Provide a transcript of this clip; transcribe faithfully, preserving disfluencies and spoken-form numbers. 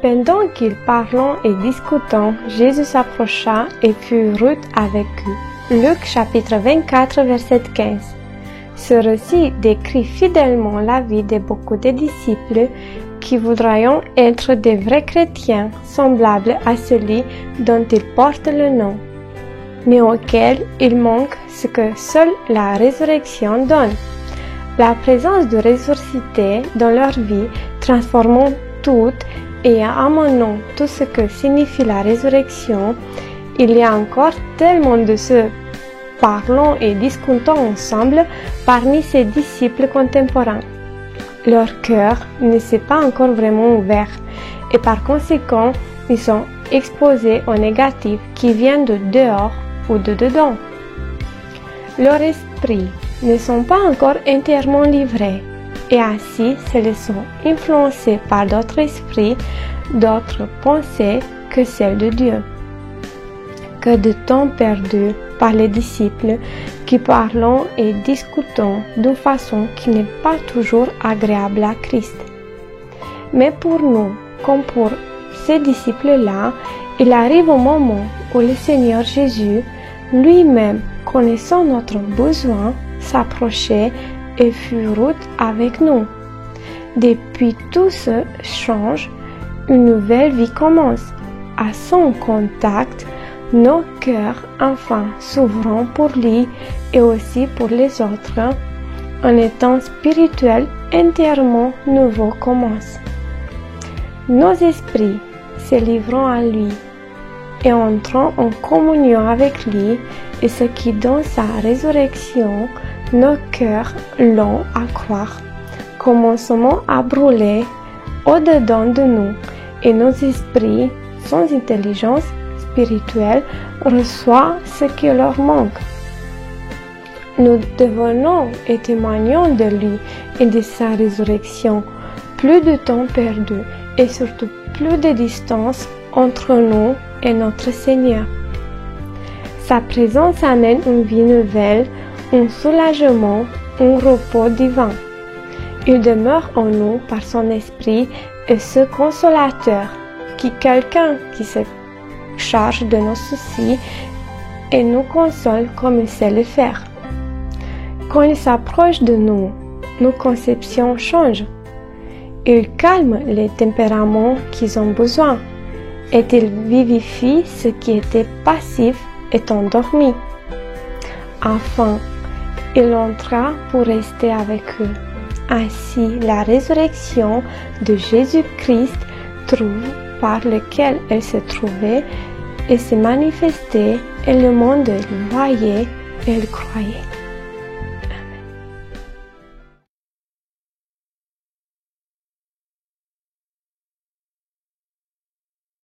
Pendant qu'ils parlaient et discutaient, Jésus s'approcha et fut rude avec eux. Luc chapitre vingt-quatre, verset quinze. Ce récit décrit fidèlement la vie de beaucoup de disciples qui voudraient être des vrais chrétiens semblables à celui dont ils portent le nom, mais auquel il manque ce que seule la résurrection donne. La présence de ressuscité dans leur vie transformant tout et amenant tout ce que signifie la résurrection, il y a encore tellement de ceux parlant et discutant ensemble parmi ses disciples contemporains. Leur cœur ne s'est pas encore vraiment ouvert et par conséquent, ils sont exposés au négatif qui vient de dehors ou de dedans. Leurs esprits ne sont pas encore entièrement livrés et ainsi se laissent influencer par d'autres esprits, d'autres pensées que celles de Dieu. Que de temps perdu par les disciples qui parlent et discutent d'une façon qui n'est pas toujours agréable à Christ. Mais pour nous, comme pour ces disciples-là, il arrive un moment où le Seigneur Jésus, lui-même connaissant notre besoin, s'approchait et fut rude avec nous. Depuis tout ce change, une nouvelle vie commence. À son contact, nos cœurs enfin s'ouvrant pour lui et aussi pour les autres, un état spirituel entièrement nouveau commence. Nos esprits se livrant à lui et entrant en communion avec lui, et ce qui dans sa résurrection, nos cœurs l'ont à croire, commencement à brûler au-dedans de nous, et nos esprits, sans intelligence spirituelle, reçoivent ce qui leur manque. Nous devenons et témoignons de lui et de sa résurrection, plus de temps perdu et surtout plus de distance entre nous et notre Seigneur. Sa présence amène une vie nouvelle, un soulagement, un repos divin. Il demeure en nous par son esprit et ce consolateur, qui quelqu'un qui se charge de nos soucis et nous console comme il sait le faire. Quand il s'approche de nous, nos conceptions changent. Il calme les tempéraments qu'ils ont besoin et il vivifie ce qui était passif et endormi. Enfin, il entra pour rester avec eux. Ainsi, la résurrection de Jésus-Christ trouve par lequel elle se trouvait et se manifestait et le monde le voyait et le croyait.